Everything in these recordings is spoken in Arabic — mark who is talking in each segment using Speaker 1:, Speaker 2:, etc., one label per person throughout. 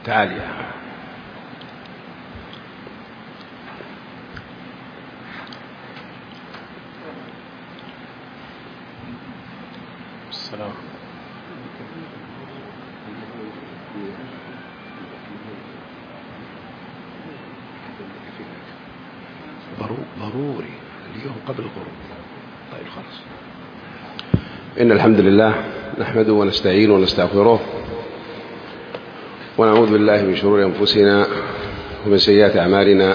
Speaker 1: تعال يا السلام. ضروري اليوم قبل الغروب. طيب خلاص. إن الحمد لله نحمده ونستعينه ونستغفره ونعوذ بالله من شرور أنفسنا ومن سيئات أعمالنا.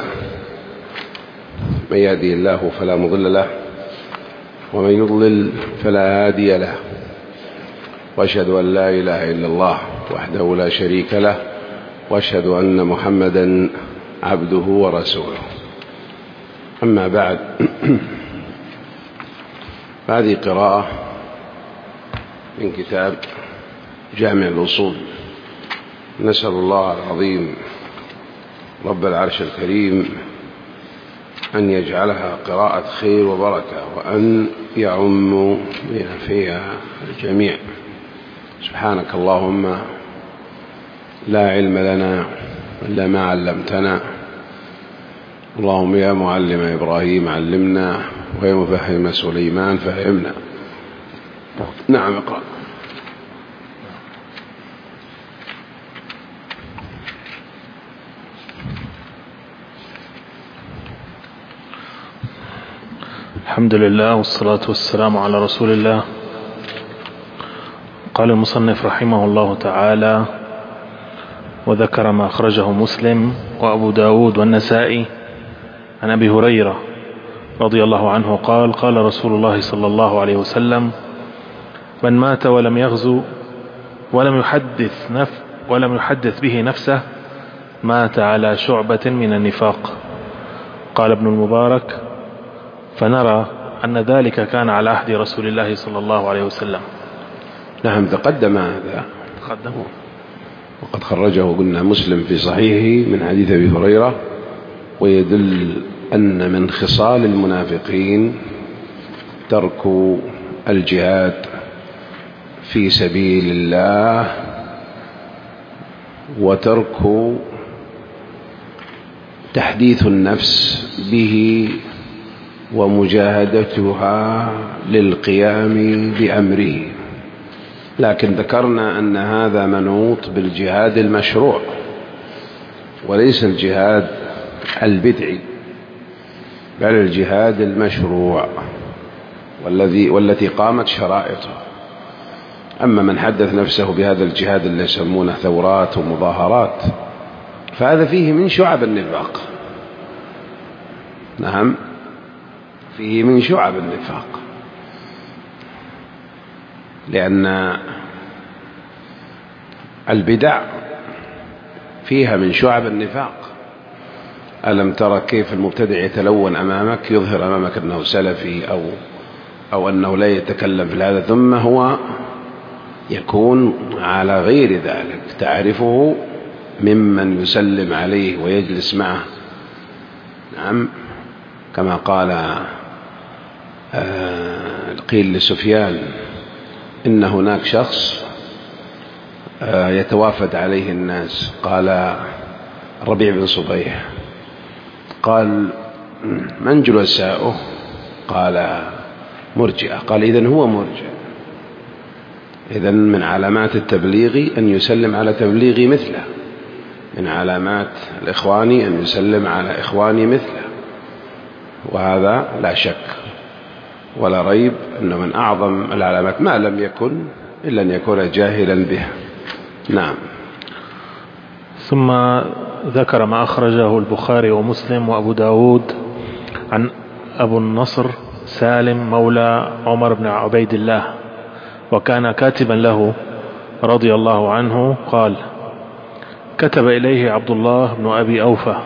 Speaker 1: من يهدي الله فلا مضل له ومن يضلل فلا هادي له، وأشهد أن لا إله إلا الله وحده لا شريك له، وأشهد أن محمدا عبده ورسوله. أما بعد، هذه قراءة من كتاب جامع الأصول. نسأل الله العظيم رب العرش الكريم أن يجعلها قراءة خير وبركة، وأن يعم فيها الجميع. سبحانك اللهم لا علم لنا إلا ما علمتنا، اللهم يا معلم إبراهيم علمنا، ويا مفهم سليمان فهمنا. نعم اقرأ.
Speaker 2: الحمد لله والصلاة والسلام على رسول الله. قال المصنف رحمه الله تعالى: وذكر ما أخرجه مسلم وأبو داود والنسائي عن أبي هريرة رضي الله عنه قال: قال رسول الله صلى الله عليه وسلم: من مات ولم يغزو ولم يحدث به نفسه مات على شعبة من النفاق. قال ابن المبارك: فنرى أن ذلك كان على عهد رسول الله صلى الله عليه وسلم.
Speaker 1: نعم، تقدم هذا وقد خرجه قلنا مسلم في صحيحه من حديث أبي هريرة، ويدل أن من خصال المنافقين ترك الجهاد في سبيل الله، وترك تحديث النفس به ومجاهدتها للقيام بأمره. لكن ذكرنا أن هذا منوط بالجهاد المشروع وليس الجهاد البدعي، بل الجهاد المشروع والتي قامت شرائطه. أما من حدث نفسه بهذا الجهاد اللي يسمونه ثورات ومظاهرات، فهذا فيه من شعب النفاق. نعم، فيه من شعب النفاق، لأن البدع فيها من شعب النفاق. ألم ترى كيف المبتدع يتلون أمامك، يظهر أمامك أنه سلفي أو أنه لا يتكلم في هذا، ثم هو يكون على غير ذلك، تعرفه ممن يسلم عليه ويجلس معه. نعم، كما قيل لسفيان: إن هناك شخص يتوافد عليه الناس. قال الربيع بن صبيح: قال من جلساؤه؟ قال مرجئة. قال إذن هو مرجئ. إذن من علامات التبليغ أن يسلم على تبليغي مثله، من علامات الإخوان أن يسلم على إخواني مثله. وهذا لا شك ولا ريب أنه من أعظم العلامات، ما لم يكن إلا أن يكون جاهلا بها. نعم.
Speaker 2: ثم ذكر ما أخرجه البخاري ومسلم وأبو داود عن أبو النصر سالم مولى عمر بن عبيد الله، وكان كاتبا له رضي الله عنه، قال: كتب إليه عبد الله بن أبي أوفى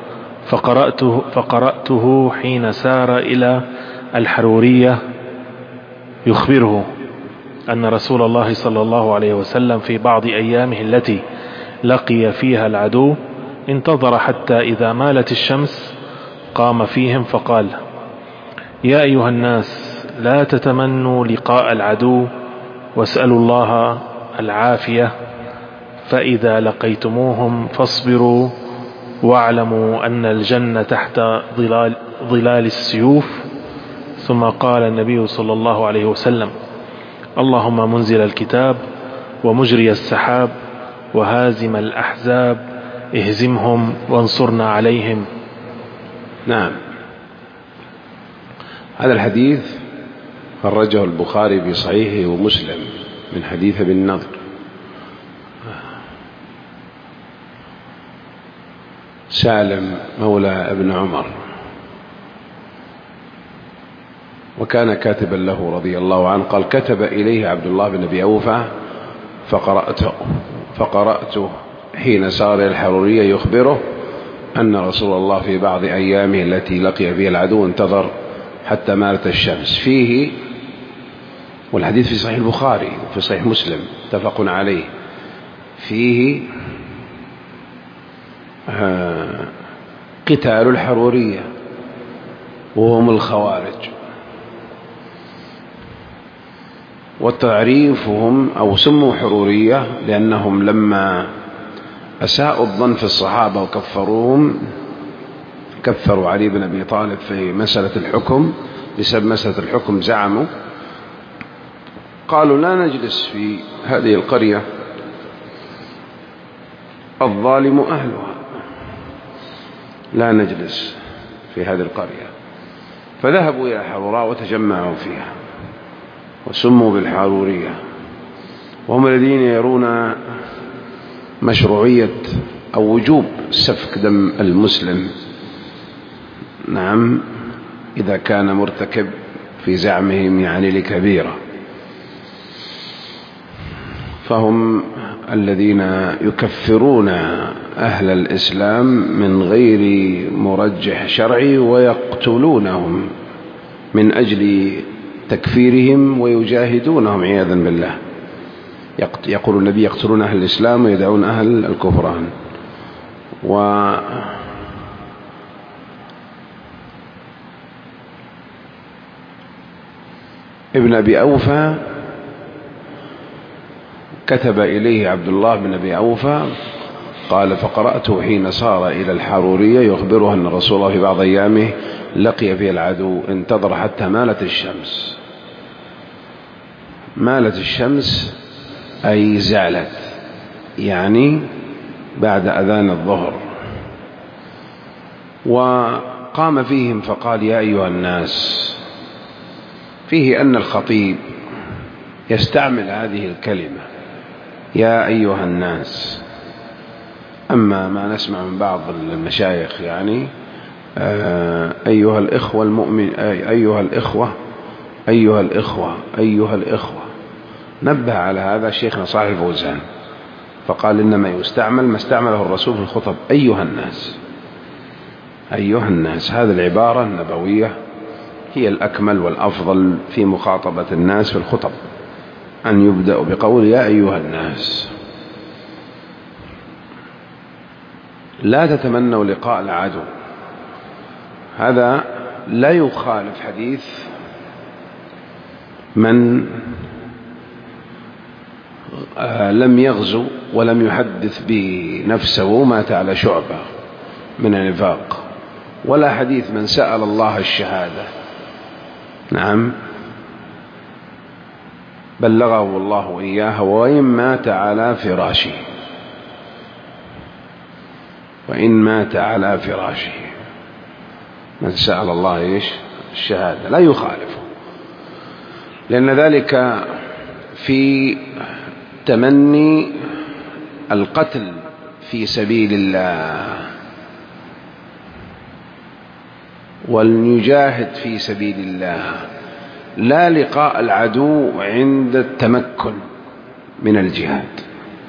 Speaker 2: فقرأته حين سار إلى الحرورية يخبره أن رسول الله صلى الله عليه وسلم في بعض أيامه التي لقي فيها العدو انتظر حتى إذا مالت الشمس قام فيهم فقال: يا أيها الناس، لا تتمنوا لقاء العدو واسألوا الله العافية، فإذا لقيتموهم فاصبروا واعلموا أن الجنة تحت ظلال السيوف. ثم قال النبي صلى الله عليه وسلم: اللهم منزل الكتاب ومجري السحاب وهازم الأحزاب اهزمهم وانصرنا عليهم.
Speaker 1: نعم. هذا الحديث خرجه البخاري في صحيحه ومسلم من حديث ابن النضر سالم مولى ابن عمر، وكان كاتبا له رضي الله عنه. قال: كتب إليه عبد الله بن أبي أوفى فقرأته حين سار إلى الحرورية يخبره أن رسول الله في بعض أيامه التي لقي فيها العدو انتظر حتى مالت الشمس فيه. والحديث في صحيح البخاري وفي صحيح مسلم متفق عليه. فيه قتال الحرورية وهم الخوارج، وتعريفهم أو سموا حرورية لأنهم لما أساءوا الظن في الصحابة وكفروهم، كفروا علي بن أبي طالب في مسألة الحكم. بسبب مسألة الحكم زعموا قالوا: لا نجلس في هذه القرية، الظالم أهلها، لا نجلس في هذه القرية. فذهبوا إلى حروراء وتجمعوا فيها وسموا بالحرورية، وهم الذين يرون مشروعية أو وجوب سفك دم المسلم، نعم، إذا كان مرتكب في زعمهم يعني لكبيرة. فهم الذين يكفرون أهل الإسلام من غير مرجح شرعي ويقتلونهم من أجل تكفيرهم ويجاهدونهم عياذا بالله. يقول النبي: يقتلون أهل الإسلام ويدعون أهل الكفران. ابن أبي أوفى كتب إليه عبد الله بن أبي أوفى قال: فقرأته حين سار إلى الحرورية يخبره أن رسول الله في بعض أيامه لقي فيها العدو انتظر حتى مالت الشمس. مالت الشمس أي زالت، يعني بعد أذان الظهر. وقام فيهم فقال: يا أيها الناس. فيه أن الخطيب يستعمل هذه الكلمة يا أيها الناس. أما ما نسمع من بعض المشايخ يعني أيها الإخوة المؤمن، أيها الإخوة، أيها الإخوة، أيها الإخوة. نبه على هذا شيخنا صالح الفوزان فقال: إنما يستعمل ما استعمله الرسول في الخطب، أيها الناس، أيها الناس. هذه العبارة النبوية هي الأكمل والأفضل في مخاطبة الناس في الخطب، أن يبدأ بقول يا أيها الناس. لا تتمنوا لقاء العدو. هذا لا يخالف حديث من لم يغزو ولم يحدث به نفسه مات على شعبة من النفاق، ولا حديث من سأل الله الشهادة، نعم، بلغه الله إياها وإن مات على فراشه، وإن مات على فراشه. من سأل الله إيش؟ الشهادة، لا يخالفه، لأن ذلك في تمني القتل في سبيل الله، ولنجاهد في سبيل الله، لا لقاء العدو عند التمكن من الجهاد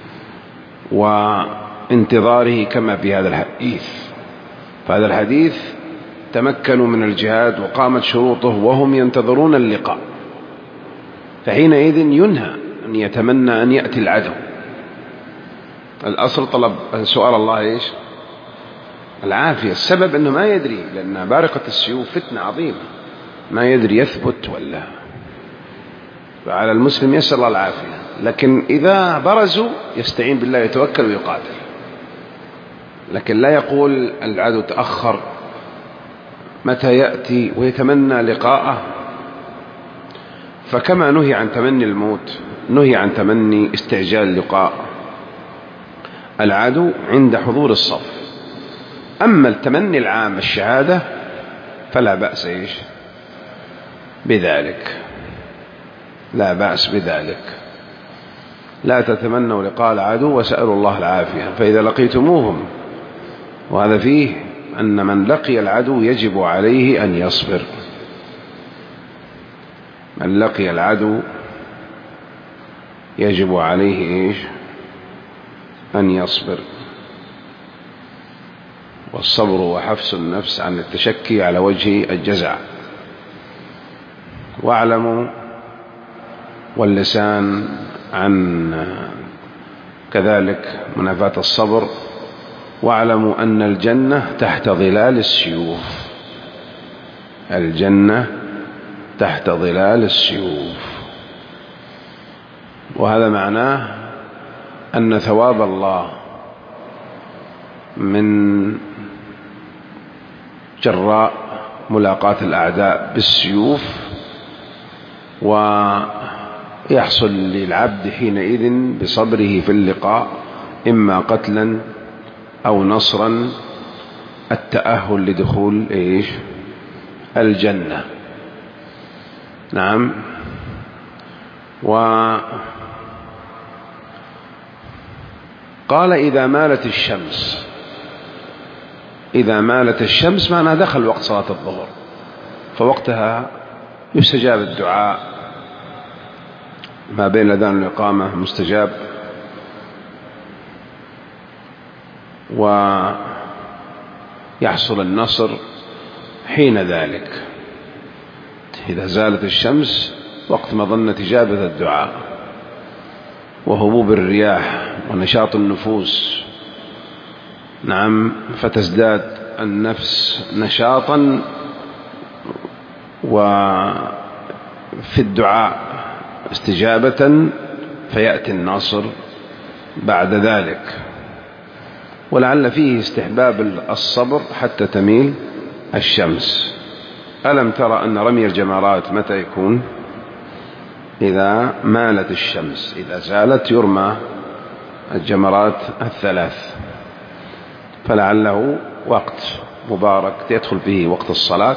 Speaker 1: وانتظاره كما في هذا الحديث. فهذا الحديث تمكنوا من الجهاد وقامت شروطه وهم ينتظرون اللقاء، فحينئذ ينهى أن يتمنى أن يأتي العدو. الأصل طلب سؤال الله إيش؟ العافية. السبب أنه ما يدري، لأن بارقة السيوف فتنة عظيمة، ما يدري يثبت ولا فعلى المسلم يسأل الله العافية، لكن إذا برزوا يستعين بالله يتوكل ويقاتل، لكن لا يقول العدو تأخر متى يأتي ويتمنى لقاءه. فكما نهي عن تمني الموت نهي عن تمني استعجال لقاء العدو عند حضور الصف. أما التمني العام الشهادة فلا بأس بذلك، لا بأس بذلك. لا تتمنوا لقاء العدو وسألوا الله العافية. فإذا لقيتموهم، وهذا فيه أن من لقي العدو يجب عليه أن يصبر. من لقي العدو يجب عليه أن يصبر. والصبر وحبس النفس عن التشكي على وجه الجزع. واعلموا، واللسان عن كذلك منافاة الصبر، واعلموا أن الجنة تحت ظلال السيوف. الجنة تحت ظلال السيوف. وهذا معناه أن ثواب الله من جراء ملاقاة الأعداء بالسيوف، ويحصل للعبد حينئذ بصبره في اللقاء إما قتلا أو نصرا التأهل لدخول الجنة. نعم. وقال إذا مالت الشمس، إذا مالت الشمس معنى دخل وقت صلاة الظهر، فوقتها يستجاب الدعاء ما بين الأذان والإقامة مستجاب، ويحصل النصر حين ذلك. إذا زالت الشمس وقت مظنة إجابة الدعاء وهبوب الرياح ونشاط النفوس. نعم. فتزداد النفس نشاطا وفي الدعاء استجابة، فيأتي النصر بعد ذلك. ولعل فيه استحباب الصبر حتى تميل الشمس. ألم ترى أن رمي الجمرات متى يكون؟ إذا مالت الشمس، إذا زالت يرمى الجمرات الثلاث. فلعله وقت مبارك يدخل فيه وقت الصلاة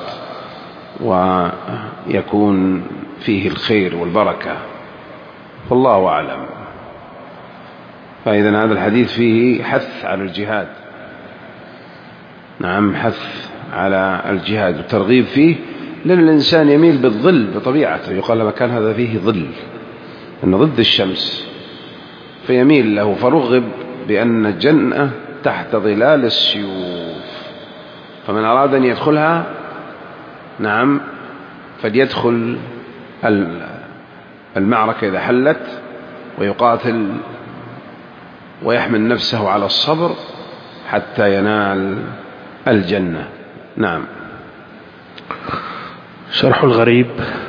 Speaker 1: ويكون فيه الخير والبركة، والله أعلم. فإذا هذا الحديث فيه حث على الجهاد. نعم، حث على الجهاد والترغيب فيه، لأن الإنسان يميل بالظل بطبيعته. يقال لما كان هذا فيه ظل، أنه ضد الشمس، فيميل له. فرغب بأن الجنة تحت ظلال السيوف، فمن أراد أن يدخلها نعم فليدخل المعركة إذا حلت، ويقاتل ويحمل نفسه على الصبر حتى ينال الجنة. نعم.
Speaker 2: شرح الغريب.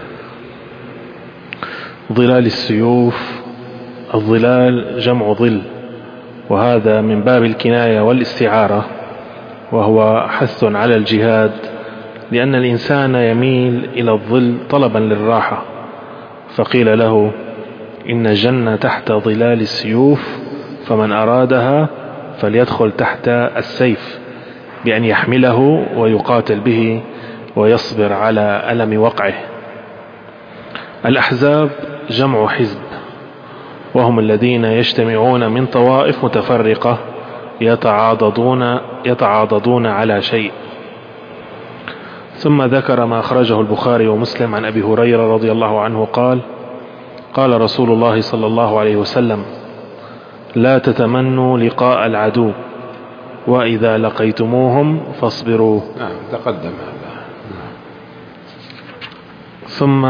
Speaker 2: ظلال السيوف، الظلال جمع ظل، وهذا من باب الكناية والاستعارة، وهو حث على الجهاد، لأن الإنسان يميل إلى الظل طلبا للراحة. فقيل له إن الجنة تحت ظلال السيوف، فمن أرادها فليدخل تحت السيف بأن يحمله ويقاتل به ويصبر على ألم وقعه. الأحزاب جمع حزب، وهم الذين يجتمعون من طوائف متفرقة يتعاضدون على شيء. ثم ذكر ما أخرجه البخاري ومسلم عن أبي هريرة رضي الله عنه قال: قال رسول الله صلى الله عليه وسلم: لا تتمنوا لقاء العدو، وإذا لقيتموهم فاصبروا.
Speaker 1: تقدم هذا.
Speaker 2: ثم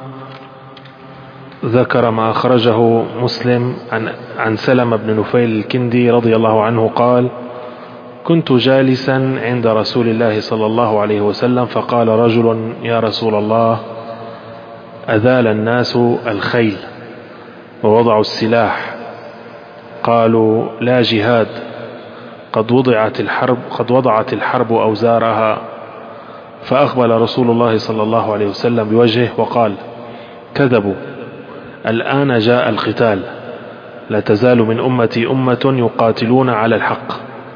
Speaker 2: ذكر ما أخرجه مسلم عن سلمة بن نفيل الكندي رضي الله عنه قال: كنت جالسا عند رسول الله صلى الله عليه وسلم، فقال رجل: يا رسول الله، أذال الناس الخيل ووضعوا السلاح، قالوا لا جهاد، قد وضعت الحرب أوزارها. فأقبل رسول الله صلى الله عليه وسلم بوجهه وقال: كذبوا، الآن جاء القتال، لا تزال من أمتي أمة يقاتلون على الحق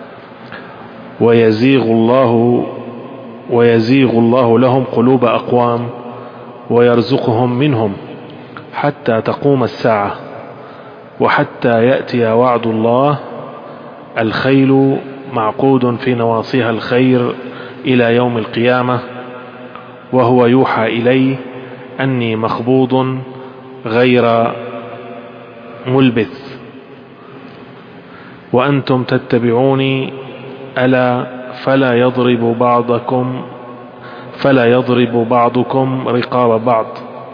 Speaker 2: ويزيغ الله لهم قلوب أقوام ويرزقهم منهم حتى تقوم الساعة، وحتى يأتي وعد الله. الخيل معقود في نواصيها الخير إلى يوم القيامة، وهو يوحى إلي أني مخبوض غير ملبث، وأنتم تتبعوني، ألا فلا يضرب بعضكم رقاب بعض،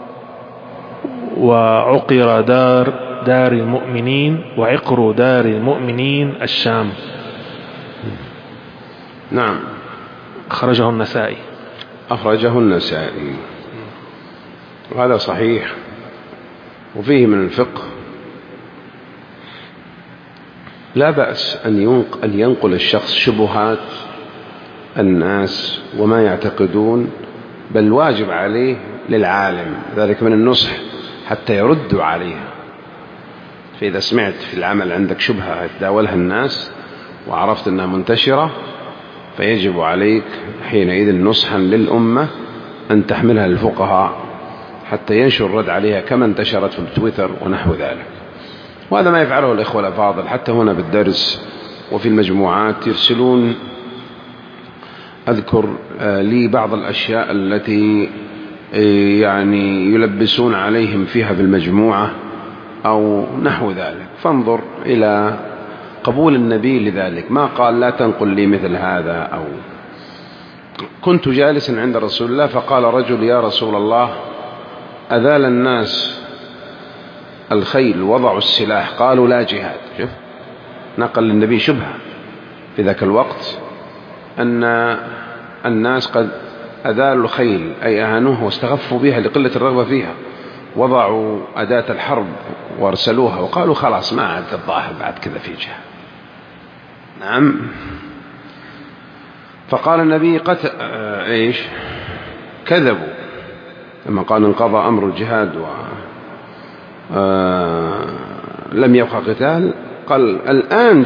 Speaker 2: وعقر دار المؤمنين، وعقر دار المؤمنين الشام.
Speaker 1: نعم.
Speaker 2: أخرجه النسائي.
Speaker 1: وهذا صحيح. وفيه من الفقه لا بأس أن ينقل الشخص شبهات الناس وما يعتقدون، بل واجب عليه للعالم ذلك من النصح حتى يردوا عليها. فإذا سمعت في العمل عندك شبهة يتداولها الناس وعرفت أنها منتشرة، فيجب عليك حينئذ نصحا للأمة أن تحملها للفقهاء حتى ينشر الرد عليها كما انتشرت في التويتر ونحو ذلك. وهذا ما يفعله الإخوة الأفاضل حتى هنا بالدرس وفي المجموعات، يرسلون أذكر لي بعض الأشياء التي يعني يلبسون عليهم فيها بالمجموعة أو نحو ذلك، فانظر إلى قبول النبي لذلك، ما قال لا تنقل لي مثل هذا. أو كنت جالسا عند رسول الله فقال رجل: يا رسول الله، أذال الناس الخيل وضعوا السلاح، قالوا لا جهاد. شوف، نقل للنبي شبهة في ذاك الوقت أن الناس قد أذالوا الخيل، أي أهانوها واستغفوا بها لقلة الرغبة فيها، وضعوا أداة الحرب وارسلوها وقالوا خلاص ما عاد الظاهر بعد كذا في جهاد. نعم. فقال النبي كذبوا لما قال انقضى أمر الجهاد لم يبقى قتال. قال الآن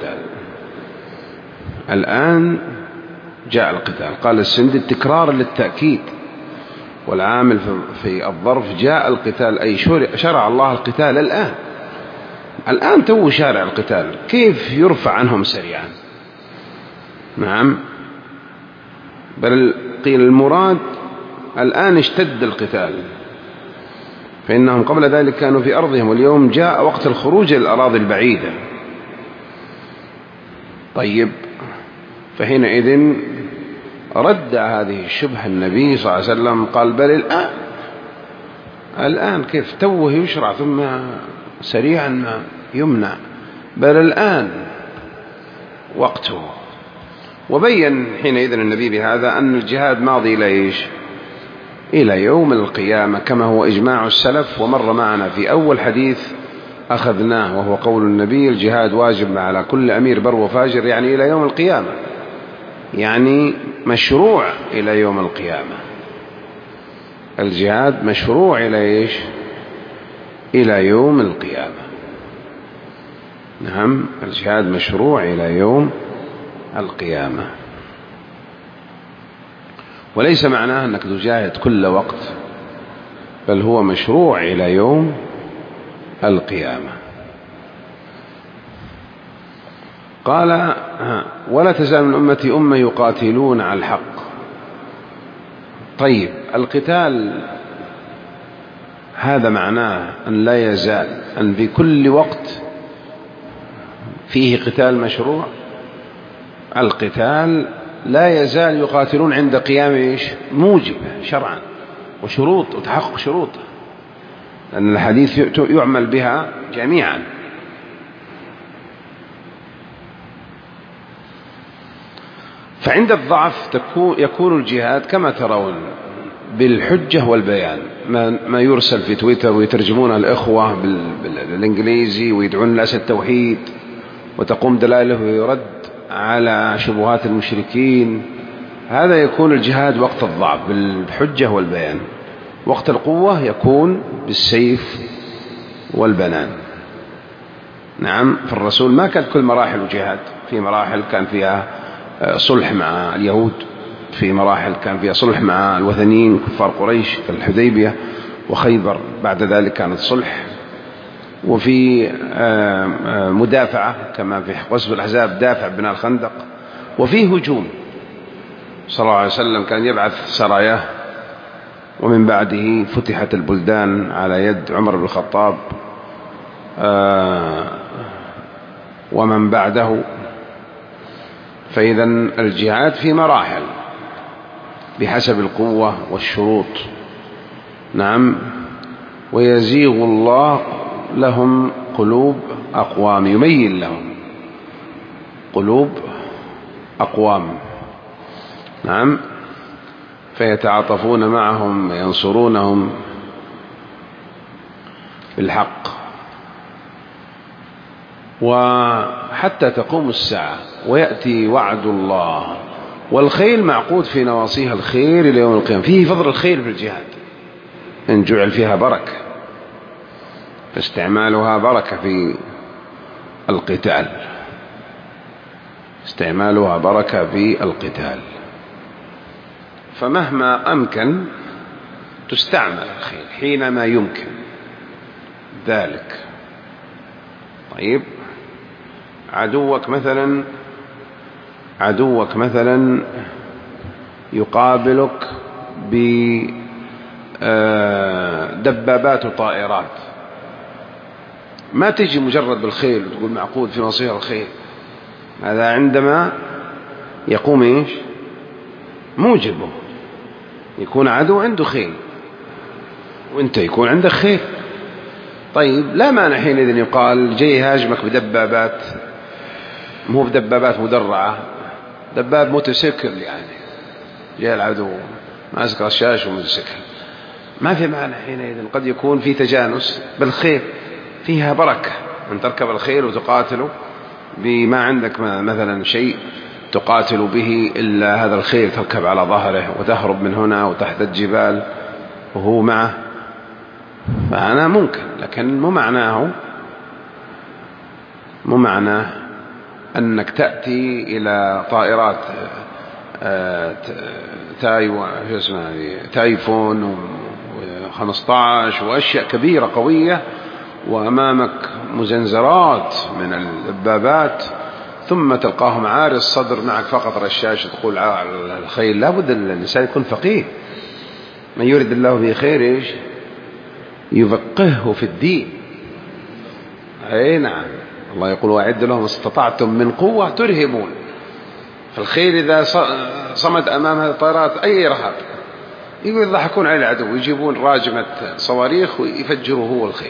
Speaker 1: جاء القتال. قال السندي تكرار للتأكيد، والعامل في الظرف جاء القتال، أي شرع الله القتال الآن تو شارع القتال، كيف يرفع عنهم سريعا؟ نعم. بل قيل المراد الآن اشتد القتال، فإنهم قبل ذلك كانوا في أرضهم، واليوم جاء وقت الخروج إلى الأراضي البعيدة. طيب، فحينئذ رد هذه الشبهة النبي صلى الله عليه وسلم، قال بل الآن كيف توه يشرع ثم سريعا ما يمنع، بل الآن وقته. وبين حينئذ النبي بهذا أن الجهاد ماضي إلى يوم القيامة كما هو إجماع السلف، ومر معنا في أول حديث أخذناه وهو قول النبي: الجهاد واجب على كل أمير بر وفاجر، يعني إلى يوم القيامة، يعني مشروع إلى يوم القيامة. الجهاد مشروع إلى يوم القيامة. نعم، الجهاد مشروع إلى يوم القيامة، وليس معناه أنك تجاهد كل وقت، بل هو مشروع إلى يوم القيامة. قال: ولا تزال من أمتي أمة يقاتلون على الحق. طيب، القتال هذا معناه أن لا يزال، أن في كل وقت فيه قتال مشروع. القتال لا يزال يقاتلون عند قيام موجبه شرعا وشروط وتحقق شروطه، لأن الحديث يعمل بها جميعا. فعند الضعف يكون الجهاد كما ترون بالحجة والبيان، ما يرسل في تويتر ويترجمون الإخوة بالإنجليزي ويدعون الناس التوحيد وتقوم دلائله ويرد على شبهات المشركين، هذا يكون الجهاد وقت الضعف بالحجة والبيان. وقت القوة يكون بالسيف والبنان. نعم، فالرسول ما كان كل مراحل الجهاد، في مراحل كان فيها صلح مع اليهود، في مراحل كان فيها صلح مع الوثنيين كفار قريش كالحديبية وخيبر، بعد ذلك كانت صلح، وفي مدافعة كما في غزوة الأحزاب دافع بناء الخندق، وفي هجوم. صلى الله عليه وسلم كان يبعث سراياه، ومن بعده فتحت البلدان على يد عمر بن الخطاب ومن بعده. فإذا الجهاد في مراحل بحسب القوة والشروط. نعم، ويزيغ الله لهم قلوب أقوام، يميل لهم قلوب أقوام. نعم، فيتعاطفون معهم وينصرونهم بالحق، وحتى تقوم الساعة ويأتي وعد الله. والخيل معقود في نواصيها الخير إلى يوم القيامة. فيه فضل الخيل في الجهاد إن جعل فيها بركة، فاستعمالها بركة في القتال، استعمالها بركة في القتال. فمهما أمكن تستعمل الخيل حينما يمكن ذلك. طيب، عدوك مثلا يقابلك بدبابات وطائرات، ما تجي مجرد بالخيل وتقول معقود في نصير الخيل. هذا عندما يقوم إيش موجبه، يكون عدو عنده خيل وانت يكون عندك خيل. طيب، لا مانع حينئذ يقال جاي هاجمك بدبابات، مو بدبابات مدرعة، دباب موتوسيكل، يعني جاء العدو ماسك رشاش وموتوسيكل، ما في معنى حينئذ. قد يكون في تجانس بالخيل، فيها بركة أن تركب الخيل وتقاتله بما عندك مثلا شيء تقاتل به إلا هذا الخيل، تركب على ظهره وتهرب من هنا وتحت الجبال وهو معه، فأنا ممكن. لكن مو معناه أنك تأتي إلى طائرات تايفون و15 وأشياء كبيرة قوية، وأمامك مزنزرات من الدبابات، ثم تلقاهم عاري الصدر، معك فقط رشاش تقول على الخيل. لا بد الإنسان يكون فقيه. من يريد الله به خير إيش يفقهه في الدين. أي نعم، الله يقول وأعد لهم استطعتم من قوة ترهبون. فالخير إذا صمد أمام هذه الطائرات أي رهب، يقول يضحكون على العدو، يجيبون راجمة صواريخ ويفجروا هو الخيل.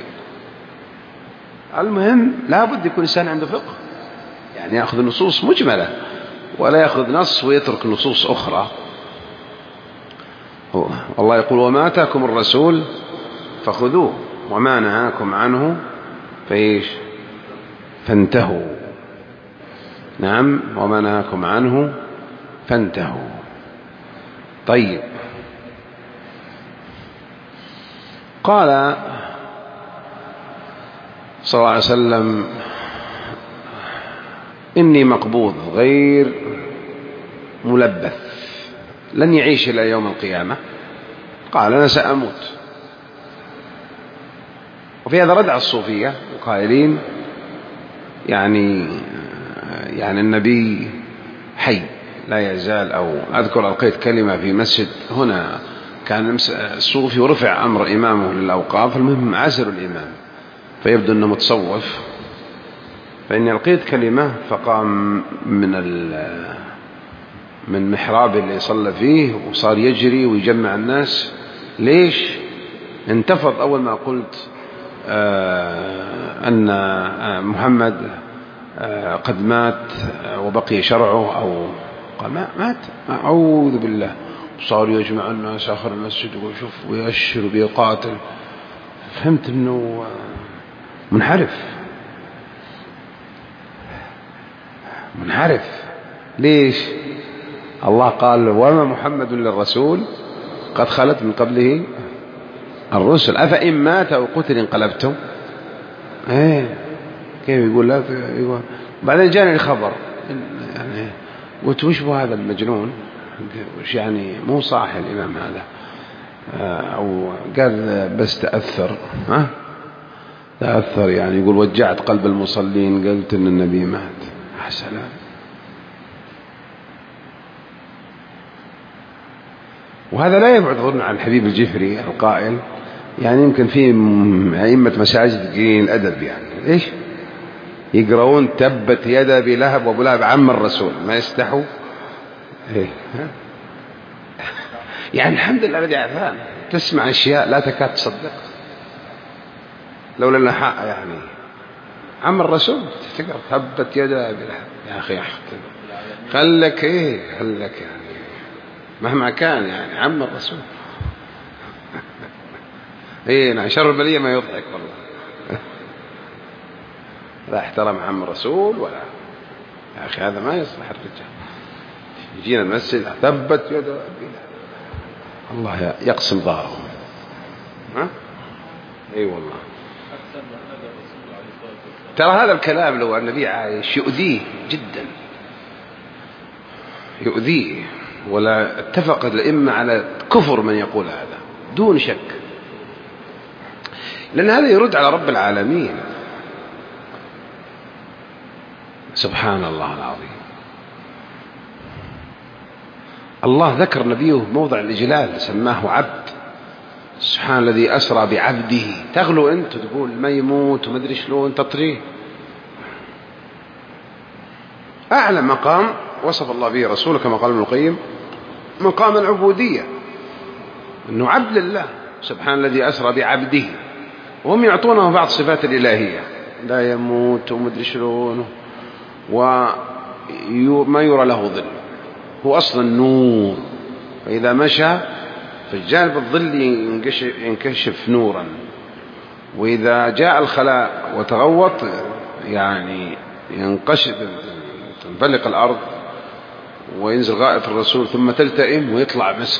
Speaker 1: المهم لا بد يكون إنسان عنده فقه، يعني يأخذ النصوص مجملة ولا يأخذ نص ويترك نصوص أخرى. والله يقول وما آتاكم الرسول فخذوه وما نهاكم عنه فانتهوا. نعم، وما نهاكم عنه فانتهوا. طيب، قال صلى الله عليه وسلم إني مقبوض غير ملبث، لن يعيش إلى يوم القيامة. قال أنا سأموت. وفي هذا ردع الصوفية القائلين يعني النبي حي لا يزال. أو أذكر ألقيت كلمة في مسجد هنا، كان الصوفي ورفع أمر إمامه للأوقاف، المهم عازل الإمام فيبدو أنه متصوف، فإني ألقيت كلمة فقام من محراب اللي صلى فيه وصار يجري ويجمع الناس. ليش؟ انتفض أول ما قلت أن محمد قد مات وبقي شرعه، أو قال ما مات، أعوذ بالله. صار يجمع الناس آخر المسجد ويشوف ويأشر ويقاتل. فهمت أنه منحرف. ليش؟ الله قال وما محمد للرسول قد خلت من قبله الرسل أفإن مات أو قتل انقلبتم. كيف يقول لا يقول. بعدين جاني الخبر يعني قلت وش هو هذا المجنون، وش يعني مو صاح الإمام هذا، أو قال بس تأثر يعني يقول وجعت قلب المصلين قلت إن النبي مات. سلام. وهذا لا يبعد ظن عن الحبيب الجفري القائل يعني يمكن في أئمة مساجد قليل الأدب يعني إيش يقرؤون تبت يد أبي لهب وأبو لهب عم الرسول ما يستحوا يعني الحمد لله الذي عافانا. تسمع أشياء لا تكاد تصدق لولا الحق يعني عم الرسول تقرأ تبت يد أبي لهب. يا أخي خلك يعني مهما كان يعني عم الرسول نعم شر البلية ما يضحك والله. لا احترم عم الرسول ولا يا أخي هذا ما يصلح الرجال. يجينا المسجد ثبت يد أبي الله يقسم ظهرهم. والله ترى هذا الكلام لو النبي عايش يؤذيه جدا ولا اتفق الأئمة على كفر من يقول هذا دون شك، لأن هذا يرد على رب العالمين سبحان الله العظيم. الله ذكر نبيه موضع الإجلال سماه عبد. سبحان الذي أسرى بعبده. تغلو أنت تقول ما يموت وما أدري شلون تطريه. أعلى مقام وصف الله به رسوله كما قال ابن القيم مقام العبودية أنه عبد لله سبحان الذي أسرى بعبده. وهم يعطونه بعض صفات الإلهية لا يموت وما أدري شلون وما يرى له ظل هو أصلا نور فإذا مشى في الجانب الظل ينكشف نورا وإذا جاء الخلاء وتغوط يعني ينقشف تنفلق الأرض وينزل غائط الرسول ثم تلتئم ويطلع مسك.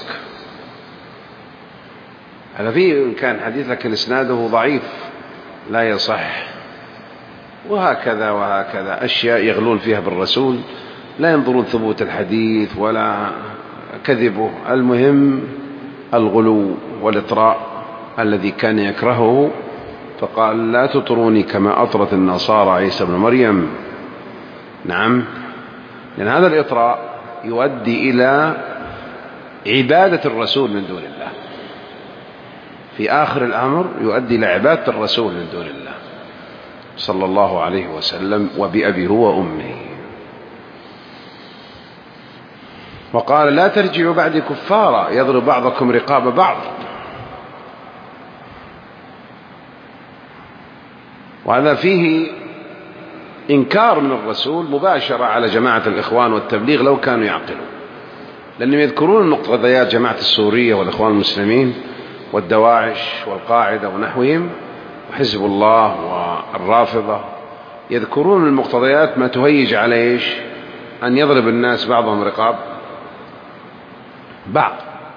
Speaker 1: هذا فيه كان حديث لكن إسناده ضعيف لا يصح. وهكذا أشياء يغلون فيها بالرسول لا ينظرون ثبوت الحديث ولا كذبه. المهم الغلو والإطراء الذي كان يكرهه فقال لا تطروني كما أطرت النصارى عيسى بن مريم. نعم لأن هذا الإطراء يؤدي إلى عبادة الرسول من دون الله. في آخر الأمر يؤدي إلى عبادة الرسول من دون الله صلى الله عليه وسلم وبأبيه وأمه. وقال لا ترجعوا بعد كفارا يضرب بعضكم رقاب بعض. وهذا فيه إنكار من الرسول مباشرة على جماعة الإخوان والتبليغ لو كانوا يعقلون، لأنهم يذكرون مقتضيات جماعة السورية والإخوان المسلمين والدواعش والقاعدة ونحوهم وحزب الله والرافضة، يذكرون من المقتضيات ما تهيج على أن يضرب الناس بعضهم رقاب بعض.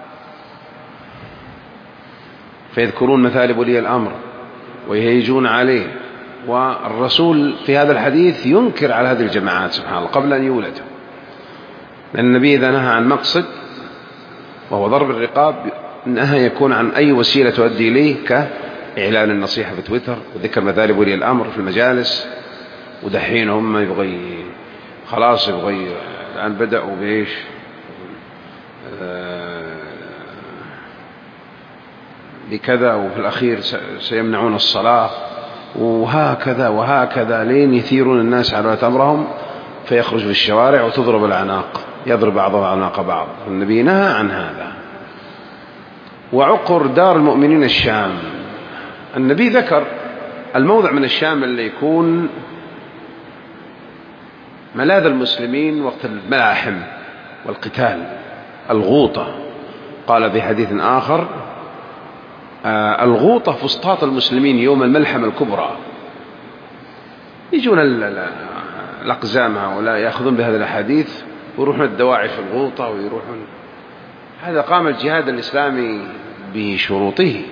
Speaker 1: فيذكرون مثالب ولي الأمر ويهيجون عليه. والرسول في هذا الحديث ينكر على هذه الجماعات سبحان الله قبل أن يولدوا، لأن النبي إذا نهى عن مقصد وهو ضرب الرقاب نهى يكون عن أي وسيلة تؤدي إليه كإعلان النصيحة في تويتر وذكر مثالب ولي الأمر في المجالس. ودحين هم يبغي خلاص الآن بدأوا بإيش بكذا وفي الأخير سيمنعون الصلاة وهكذا لين يثيرون الناس على أمرهم فيخرج في الشوارع وتضرب العناق يضرب بعضهم عناق بعض. النبي نهى عن هذا. وعقر دار المؤمنين الشام، النبي ذكر الموضع من الشام اللي يكون ملاذ المسلمين وقت الملاحم والقتال الغوطة قال في حديث آخر الغوطة فسطاط المسلمين يوم الملحمة الكبرى. يجون الأقزام هؤلاء يأخذون بهذا الحديث ويروحون الدواعي في الغوطة ويروحون. هذا قام الجهاد الإسلامي بشروطه.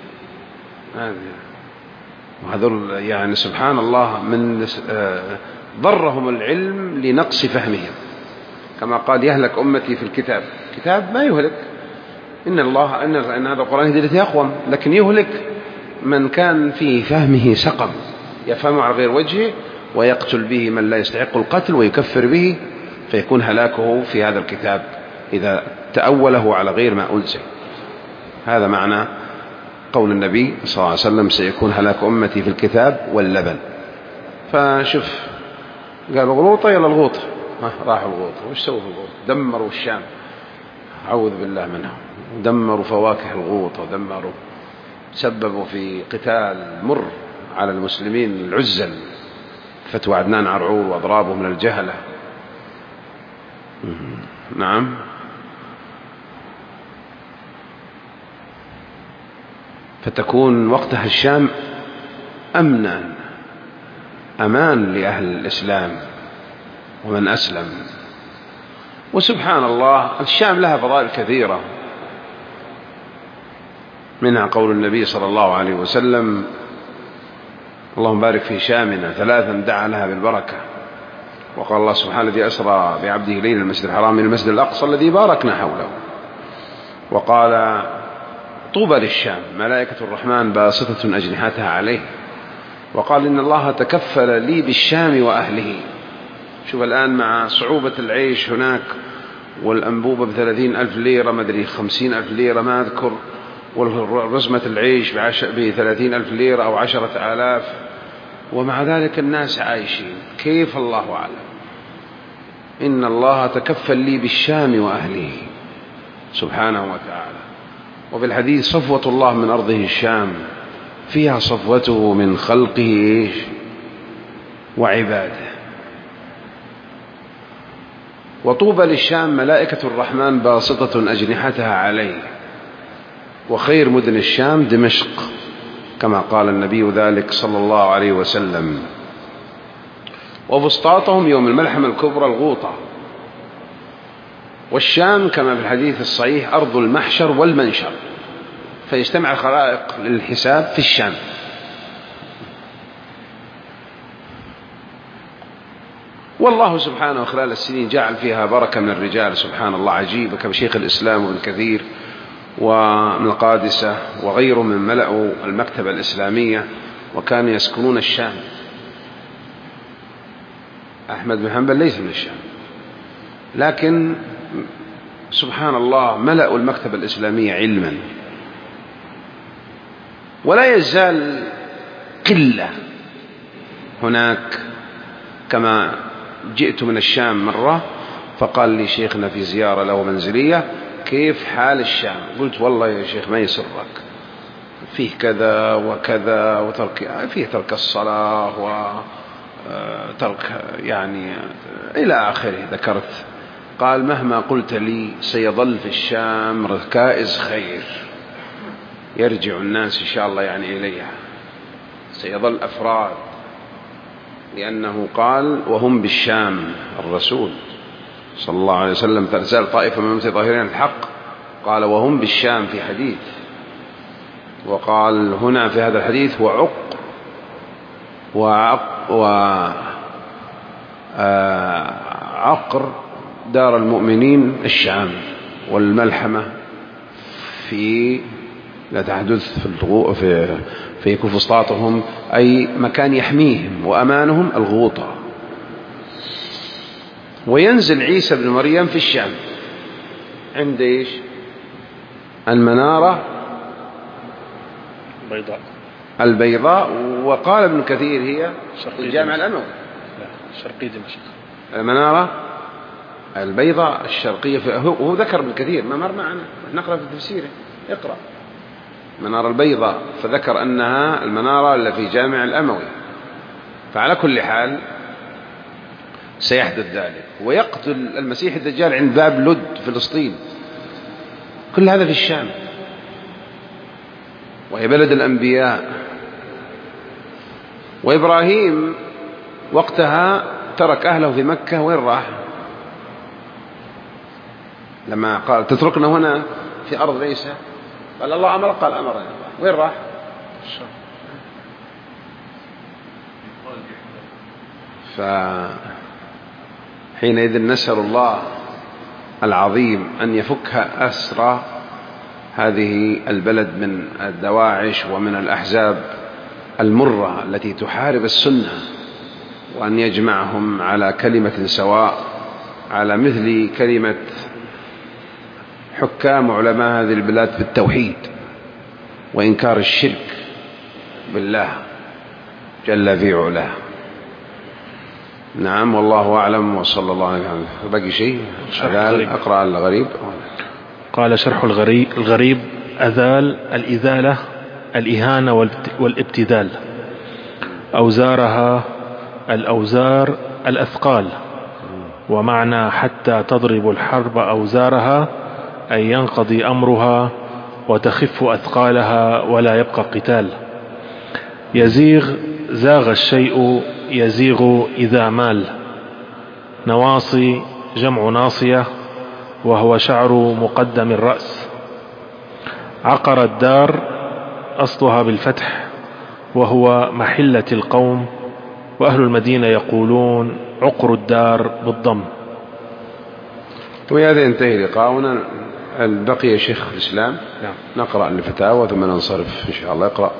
Speaker 1: وهذول يعني سبحان الله من ضرهم العلم لنقص فهمهم، كما قال يهلك أمتي في الكتاب. كتاب ما يهلك، إن هذا القرآن هديته أقوم، لكن يهلك من كان في فهمه سقم، يفهم على غير وجهه ويقتل به من لا يستحق القتل ويكفر به، فيكون هلاكه في هذا الكتاب إذا تأوله على غير ما أنزل. هذا معنى قول النبي صلى الله عليه وسلم سيكون هلاك أمتي في الكتاب واللبن. فشوف قال الغلوطة يلا الغوطة، راحوا الغوطة. وش سووا في الغوطة؟ دمروا الشام، أعوذ بالله منهم، دمروا فواكه الغوطة، ودمروا، سببوا في قتال مر على المسلمين العزل، فتوى عدنان عرعور وأضرابه من الجهلة. نعم. فتكون وقتها الشام أمنا، أمان لأهل الإسلام ومن أسلم. وسبحان الله الشام لها فضائل كثيرة، منها قول النبي صلى الله عليه وسلم اللهم بارك في شامنا 3 دعا لها بالبركة. وقال الله سبحانه الذي أسرى بعبده ليلا المسجد الحرام من المسجد الأقصى الذي باركنا حوله. وقال طوبى للشام ملائكة الرحمن باسطة أجنحتها عليه. وقال إن الله تكفل لي بالشام وأهله. شوف الآن مع صعوبة العيش هناك، والأنبوبة ب30,000 ليرة، ما أدري 50,000 ليرة ما أذكر، ورزمة العيش ب30,000 ليرة أو 10,000، ومع ذلك الناس عايشين. كيف؟ الله أعلم. إن الله تكفل لي بالشام وأهله سبحانه وتعالى. وفي الحديث صفوة الله من أرضه الشام، فيها صفوته من خلقه وعباده. وطوبى للشام ملائكة الرحمن باسطة أجنحتها عليه. وخير مدن الشام دمشق، كما قال النبي ذلك صلى الله عليه وسلم. وفسطاطهم يوم الملحمة الكبرى الغوطة. والشام كما في الحديث الصحيح أرض المحشر والمنشر، فيجتمع الخلائق للحساب في الشام. والله سبحانه خلال السنين جعل فيها بركة من الرجال، سبحان الله عجيبة، كشيخ الإسلام وابن كثير ومن القادسة وغيرهم من ملأوا المكتبة الإسلامية، وكانوا يسكنون الشام. أحمد بن حنبل ليس من الشام، لكن سبحان الله ملأوا المكتبة الإسلامية علما. ولا يزال قلة هناك. كما جئت من الشام مرة فقال لي شيخنا في زيارة له منزلية كيف حال الشام؟ قلت والله يا شيخ ما يسرك، فيه كذا وكذا، وترك فيه ترك الصلاة وترك يعني إلى آخره ذكرت. قال مهما قلت لي سيظل في الشام ركائز خير يرجع الناس إن شاء الله يعني إليها، سيظل أفراد، لأنه قال وهم بالشام. الرسول صلى الله عليه وسلم ترسل طائفة من أمتي ظاهرين الحق، قال وهم بالشام في حديث. وقال هنا في هذا الحديث وعقر دار المؤمنين الشام، والملحمة في لا تحدث في فسطاطهم أي مكان يحميهم وأمانهم الغوطة. وينزل عيسى بن مريم في الشام عند إيش؟ المنارة البيضاء. وقال ابن كثير هي الجامع الأموي،
Speaker 2: شرقي دمشق.
Speaker 1: المنارة البيضاء الشرقية، هو ذكر ابن كثير ما مر معنا، نقرأ في تفسيره، اقرأ المنارة البيضاء، فذكر أنها المنارة التي في جامع الأموي. فعلى كل حال سيحدث ذلك. ويقتل المسيح الدجال عند باب لد فلسطين، كل هذا في الشام، وهي بلد الأنبياء. وإبراهيم وقتها ترك أهله في مكة، وين راح؟ لما قال تتركنا هنا في أرض ليس، قال الله أمر، قال أمر، وين راح؟ فحينئذ نسأل الله العظيم أن يفك أسرى هذه البلد من الدواعش ومن الأحزاب المرة التي تحارب السنة، وأن يجمعهم على كلمة سواء، على مثل كلمة حكام علماء هذه البلاد بالتوحيد وإنكار الشرك بالله جل في علاه. نعم، والله أعلم، وصلى الله عليه وسلم. بقي شيء أقرأ الغريب.
Speaker 2: قال شرح الغريب: أذال الإذالة الإهانة والابتذال، أوزارها الأوزار الأثقال، ومعنى حتى تضرب الحرب أوزارها أن ينقضي أمرها وتخف أثقالها ولا يبقى قتال. زاغ الشيء يزيغ إذا مال. نواصي جمع ناصية، وهو شعر مقدم الرأس. عقر الدار أصلها بالفتح، وهو محلة القوم، وأهل المدينة يقولون عقر الدار بالضم.
Speaker 1: وبهذا ينتهي لقاؤنا. بقي شيخ الإسلام. نقرأ الفتاوى ثم ننصرف إن شاء الله. اقرأ.